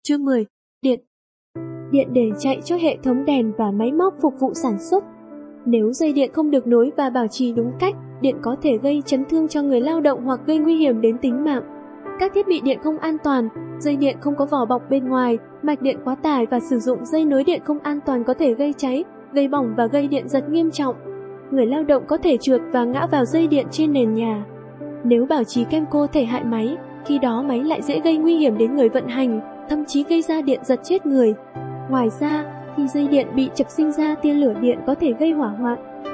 Chương 10. Điện. Điện để chạy cho hệ thống đèn và máy móc phục vụ sản xuất. Nếu dây điện không được nối và bảo trì đúng cách, điện có thể gây chấn thương cho người lao động hoặc gây nguy hiểm đến tính mạng. Các thiết bị điện không an toàn, dây điện không có vỏ bọc bên ngoài, mạch điện quá tải và sử dụng dây nối điện không an toàn có thể gây cháy, gây bỏng và gây điện giật nghiêm trọng. Người lao động có thể trượt và ngã vào dây điện trên nền nhà. Nếu bảo trì kém có thể hại máy, khi đó máy lại dễ gây nguy hiểm đến người vận hành, thậm chí gây ra điện giật chết người. Ngoài ra, khi dây điện bị chập sinh ra tia lửa điện có thể gây hỏa hoạn.